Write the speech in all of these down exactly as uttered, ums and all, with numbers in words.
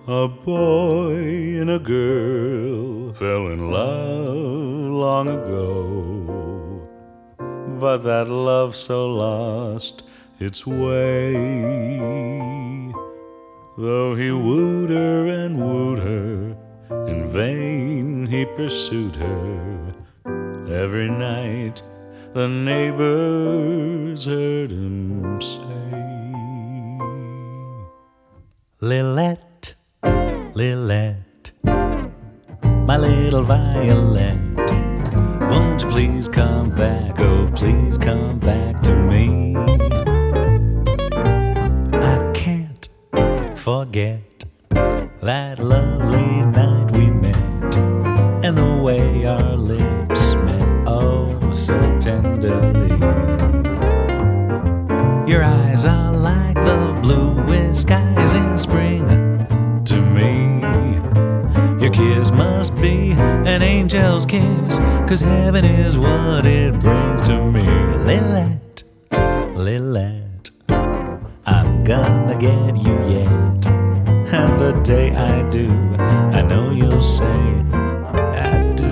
A boy and a girl fell in love long ago, but that love so lost its way. Though he wooed her and wooed her, in vain he pursued her. Every night the neighbors heard him say, Lilette, Lilette, my little Violet, won't you please come back, oh please come back to me. I can't forget that lovely night we met, and the way our lips met, oh so tenderly. Your eyes are like the bluest skies in spring to me. Your kiss must be an angel's kiss, 'cause heaven is what it brings to me. Lilette, Lilette, I'm gonna get you yet. And the day I do, I know you'll say I do.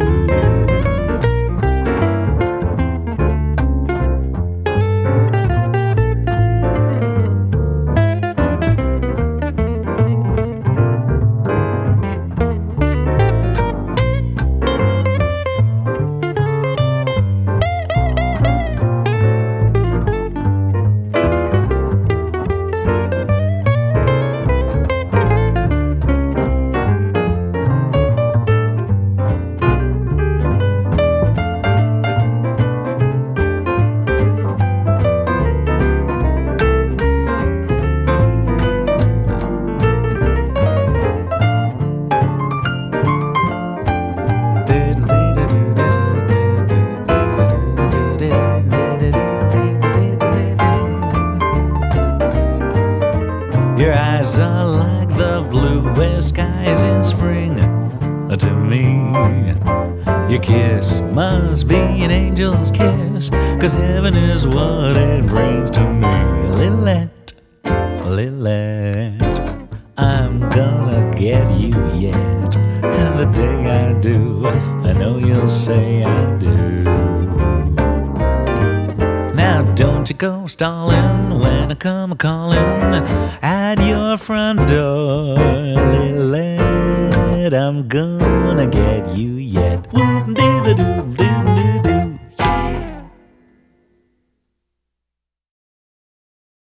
Your eyes are like the bluest skies in spring to me. Your kiss must be an angel's kiss, 'cause heaven is what it brings to me. Lilette, Lilette, I'm gonna get you yet. And the day I do, I know you'll say I do. Now don't you go stalling when I come a-calling at your front door, Lilette, I'm gonna get you yet. Whoop-de-doo-doo-doo.